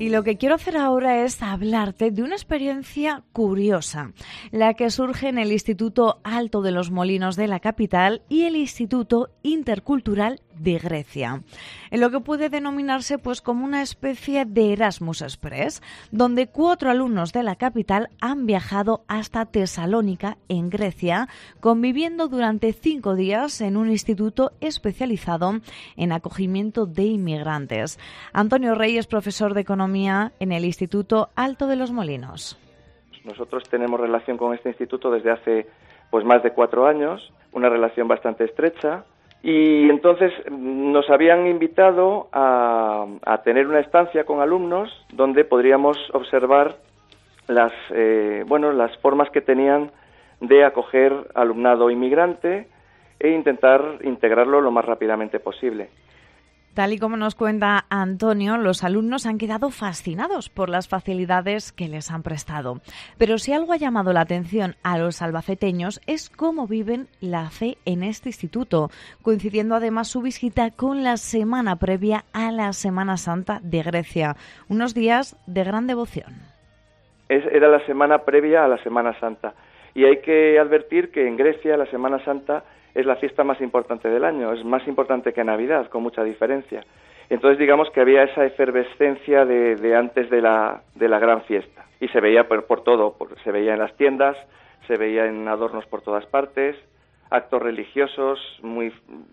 Y lo que quiero hacer ahora es hablarte de una experiencia curiosa, la que surge en el Instituto Alto de los Molinos de la capital y el Instituto Intercultural de Grecia, en lo que puede denominarse pues como una especie de Erasmus Express, donde 4 alumnos de la capital han viajado hasta Tesalónica, en Grecia, conviviendo durante 5 días en un instituto especializado en acogimiento de inmigrantes. Antonio Rey es profesor de Economía en el Instituto Alto de los Molinos. Nosotros tenemos relación con este instituto desde hace pues más de 4 años, una relación bastante estrecha. Y entonces nos habían invitado a tener una estancia con alumnos donde podríamos observar las formas que tenían de acoger alumnado inmigrante e intentar integrarlo lo más rápidamente posible. Tal y como nos cuenta Antonio, los alumnos han quedado fascinados por las facilidades que les han prestado. Pero si algo ha llamado la atención a los albaceteños es cómo viven la fe en este instituto, coincidiendo además su visita con la semana previa a la Semana Santa de Grecia, unos días de gran devoción. Era la semana previa a la Semana Santa y hay que advertir que en Grecia la Semana Santa es la fiesta más importante del año, es más importante que Navidad, con mucha diferencia. Entonces digamos que había esa efervescencia de antes de la gran fiesta. Y se veía por todo, se veía en las tiendas, se veía en adornos por todas partes, actos religiosos muy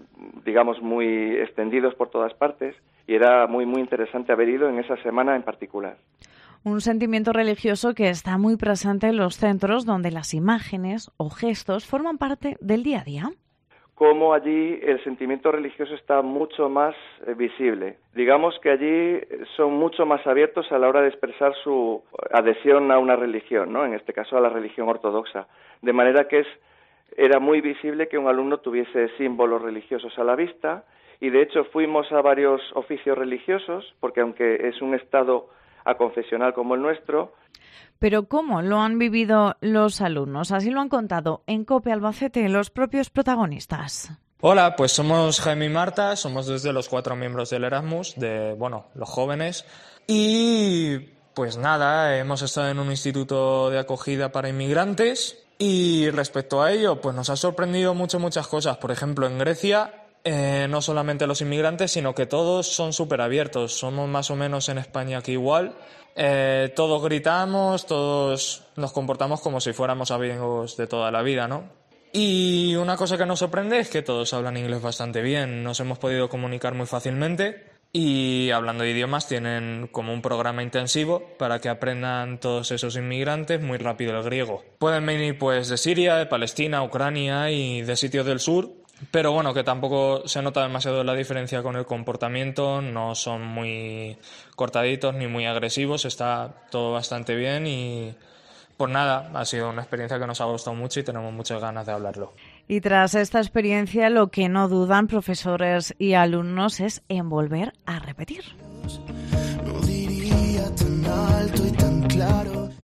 extendidos por todas partes, y era muy interesante haber ido en esa semana en particular. Un sentimiento religioso que está muy presente en los centros donde las imágenes o gestos forman parte del día a día. Como allí el sentimiento religioso está mucho más visible. Digamos que allí son mucho más abiertos a la hora de expresar su adhesión a una religión, ¿no? En este caso a la religión ortodoxa. De manera que era muy visible que un alumno tuviese símbolos religiosos a la vista y de hecho fuimos a varios oficios religiosos, porque aunque es un estado aconfesional como el nuestro. Pero ¿cómo lo han vivido los alumnos? Así lo han contado en COPE Albacete los propios protagonistas. Hola, pues somos Jaime y Marta, somos desde los 4 miembros del Erasmus, los jóvenes. Y pues nada, hemos estado en un instituto de acogida para inmigrantes y respecto a ello, pues nos ha sorprendido muchas cosas. Por ejemplo, en Grecia, no solamente los inmigrantes, sino que todos son súper abiertos. Somos más o menos en España que igual. Todos gritamos, todos nos comportamos como si fuéramos amigos de toda la vida, ¿no? Y una cosa que nos sorprende es que todos hablan inglés bastante bien. Nos hemos podido comunicar muy fácilmente y hablando de idiomas tienen como un programa intensivo para que aprendan todos esos inmigrantes muy rápido el griego. Pueden venir pues de Siria, de Palestina, Ucrania y de sitios del sur. Pero bueno, que tampoco se nota demasiado la diferencia con el comportamiento, no son muy cortaditos ni muy agresivos, está todo bastante bien y pues nada, ha sido una experiencia que nos ha gustado mucho y tenemos muchas ganas de hablarlo. Y tras esta experiencia, lo que no dudan profesores y alumnos es en volver a repetir. No diría tan alto y tan claro.